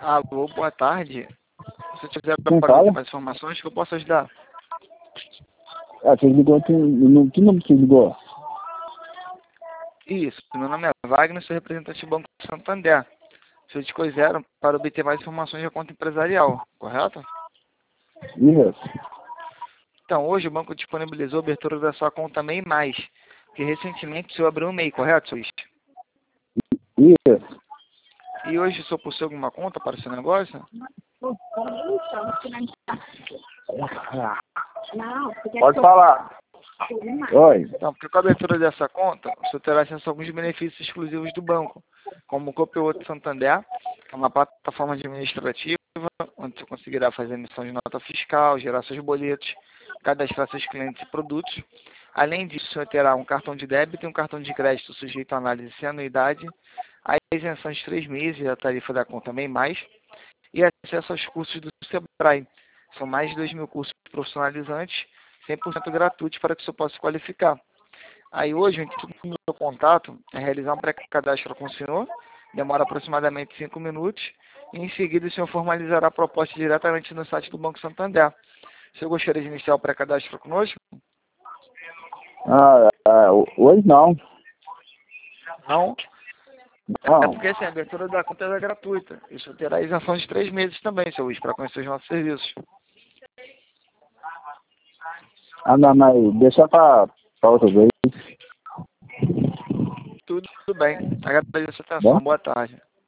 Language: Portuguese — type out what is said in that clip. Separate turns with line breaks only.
Alô, boa tarde. Se você quiser
Quem
para
fala?
mais informações, que eu posso ajudar?
Você ligou aqui, que número você ligou?
Isso, meu nome é Wagner, sou representante do Banco Santander. Vocês quiseram para obter mais informações da conta empresarial, correto?
Isso.
Então, hoje o banco disponibilizou a abertura da sua conta MEI+, que recentemente o senhor abriu um MEI, correto, Luiz?
Isso.
E hoje o senhor possui alguma conta para o seu negócio?
Pode falar. Oi.
Então, porque com a abertura dessa conta, o senhor terá acesso a alguns benefícios exclusivos do banco, como o Copioto Santander, que é uma plataforma administrativa, onde você conseguirá fazer emissão de nota fiscal, gerar seus boletos, cadastrar seus clientes e produtos. Além disso, o senhor terá um cartão de débito e um cartão de crédito sujeito à análise sem anuidade, a isenção de 3 meses da tarifa da conta MEI+, e acesso aos cursos do Sebrae. São mais de 2.000 cursos profissionalizantes, 100% gratuitos para que o senhor possa se qualificar. Aí hoje, o intuito do meu contato é realizar um pré-cadastro com o senhor, demora aproximadamente 5 minutos, e em seguida o senhor formalizará a proposta diretamente no site do Banco Santander. O senhor gostaria de iniciar o pré-cadastro conosco?
Hoje não.
Não? É
Não.
porque assim, a abertura da conta é gratuita. Isso terá isenção de 3 meses também, seu Luiz, para conhecer os nossos serviços.
Não, mas deixa pra outra vez.
Tudo bem. Agradeço a sua
Bom?
atenção. Boa tarde.